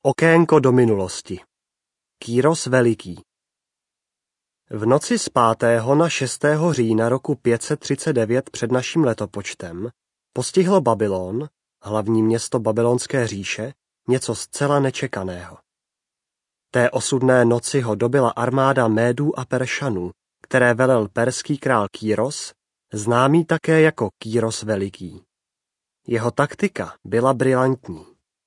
Okénko do minulosti. Kýros Veliký. V noci z 5. na 6. října roku 539 před naším letopočtem postihlo Babylon, hlavní město babylonské říše, něco zcela nečekaného. Té osudné noci ho dobyla armáda Médů a Peršanů, které velel perský král Kýros, známý také jako Kýros Veliký. Jeho taktika byla brilantní.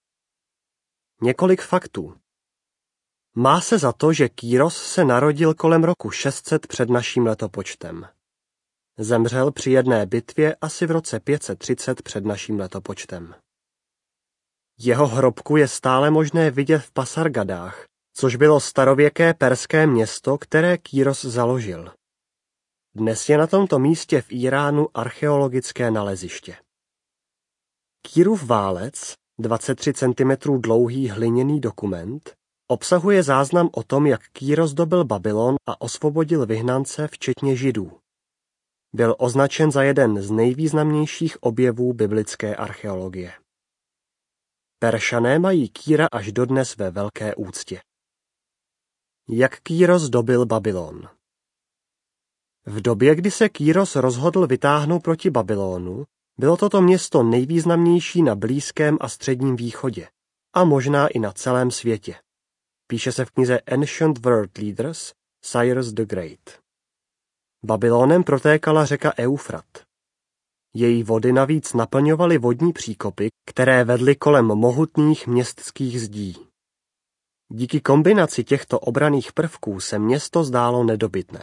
Několik faktů. Má se za to, že Kýros se narodil kolem roku 600 před naším letopočtem. Zemřel při jedné bitvě asi v roce 530 před naším letopočtem. Jeho hrobku je stále možné vidět v Pasargadách, což bylo starověké perské město, které Kýros založil. Dnes je na tomto místě v Íránu archeologické naleziště. Kýrův válec, 23 cm dlouhý hliněný dokument, obsahuje záznam o tom, jak Kýros dobyl Babylon a osvobodil vyhnance včetně Židů. Byl označen za jeden z nejvýznamnějších objevů biblické archeologie. Peršané mají Kýra až dodnes ve velké úctě. Jak Kýros dobyl Babylon? V době, kdy se Kýros rozhodl vytáhnout proti Babylonu, bylo toto město nejvýznamnější na Blízkém a Středním východě a možná i na celém světě. Píše se v knize Ancient World Leaders Cyrus the Great. Babylonem protékala řeka Eufrat. Její vody navíc naplňovaly vodní příkopy, které vedly kolem mohutných městských zdí. Díky kombinaci těchto obranných prvků se město zdálo nedobytné.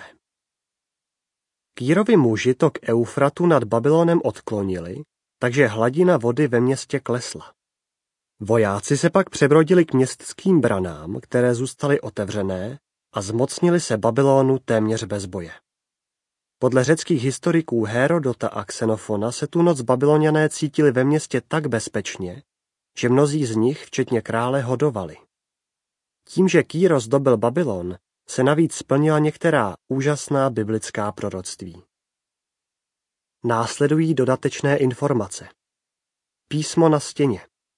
Kýrovi muži tok Eufratu nad Babylonem odklonili, takže hladina vody ve městě klesla. Vojáci se pak přebrodili k městským branám, které zůstaly otevřené, a zmocnili se Babylonu téměř bez boje. Podle řeckých historiků Hérodota a Xenofona se tu noc Babyloniané cítili ve městě tak bezpečně, že mnozí z nich, včetně krále, hodovali. Tím, že Kýros dobyl Babylon, se navíc splnila některá úžasná biblická proroctví. Následují dodatečné informace. Písmo na stěně.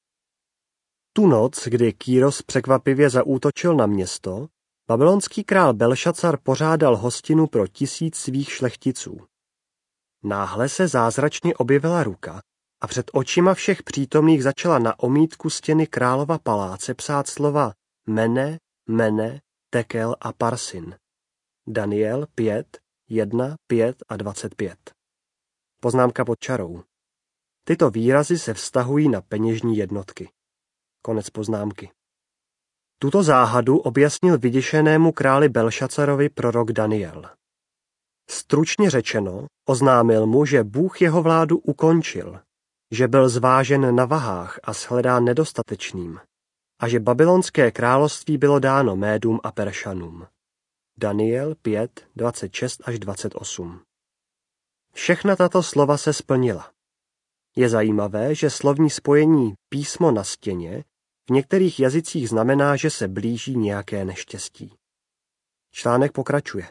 Tu noc, kdy Kýros překvapivě zaútočil na město, babylonský král Belšacar pořádal hostinu pro 1000 svých šlechticů. Náhle se zázračně objevila ruka a před očima všech přítomných začala na omítku stěny králova paláce psát slova Mene, Mene, Tekel a Parsin. Daniel 5, 1, 5 a 25. Poznámka pod čarou. Tyto výrazy se vztahují na peněžní jednotky. Konec poznámky. Tuto záhadu objasnil vyděšenému králi Belšacarovi prorok Daniel. Stručně řečeno, oznámil mu, že Bůh jeho vládu ukončil, že byl zvážen na vahách a shledán nedostatečným a že babylonské království bylo dáno Médům a Peršanům. Daniel 5, 26 až 28. Všechna tato slova se splnila. Je zajímavé, že slovní spojení písmo na stěně v některých jazycích znamená, že se blíží nějaké neštěstí. Článek pokračuje.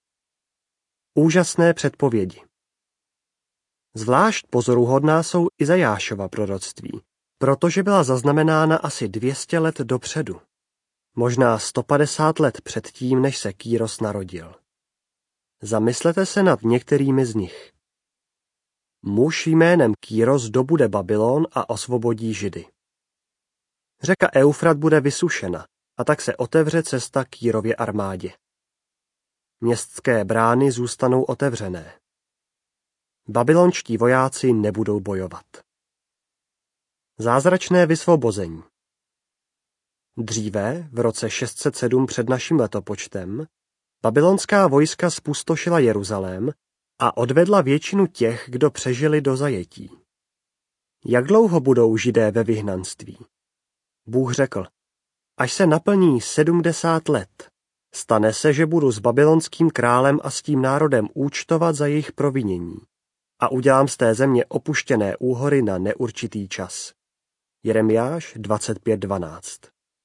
Úžasné předpovědi. Zvlášť pozoruhodná jsou Izajášova proroctví, protože byla zaznamenána asi 200 let dopředu, možná 150 let předtím, než se Kýros narodil. Zamyslete se nad některými z nich. Muž jménem Kýros dobude Babylon a osvobodí Židy. Řeka Eufrat bude vysušena a tak se otevře cesta Kýrově armádě. Městské brány zůstanou otevřené. Babylonští vojáci nebudou bojovat. Zázračné vysvobození. Dříve, v roce 607 před naším letopočtem, babylonská vojska zpustošila Jeruzalém a odvedla většinu těch, kdo přežili do zajetí. Jak dlouho budou Židé ve vyhnanství? Bůh řekl, až se naplní 70 let, stane se, že budu s babylonským králem a s tím národem účtovat za jejich provinění a udělám z té země opuštěné úhory na neurčitý čas. Jeremiáš 25.12.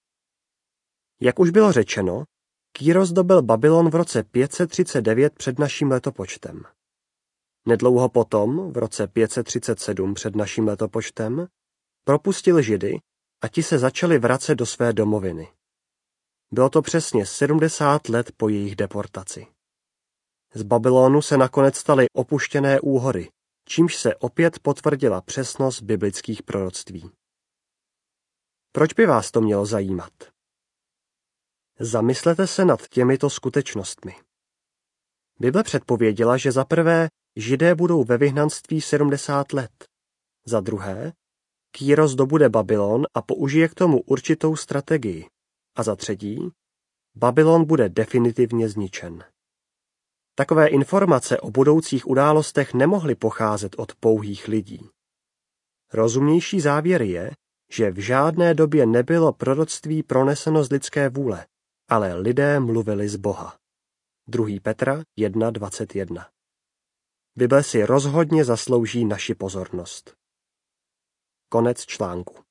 Jak už bylo řečeno, Kýros dobyl Babylon v roce 539 před naším letopočtem. Nedlouho potom, v roce 537 před naším letopočtem, propustil Židy a ti se začali vracet do své domoviny. Bylo to přesně 70 let po jejich deportaci. Z Babylonu se nakonec staly opuštěné úhory, čímž se opět potvrdila přesnost biblických proroctví. Proč by vás to mělo zajímat? Zamyslete se nad těmito skutečnostmi. Bible předpověděla, že za prvé Židé budou ve vyhnanství 70 let. Za druhé, Kýros dobude Babylon a použije k tomu určitou strategii. A za třetí, Babylon bude definitivně zničen. Takové informace o budoucích událostech nemohly pocházet od pouhých lidí. Rozumnější závěr je, že v žádné době nebylo proroctví proneseno z lidské vůle, ale lidé mluvili z Boha. 2. Petra 1.21. Bible si rozhodně zaslouží naši pozornost. Konec článku.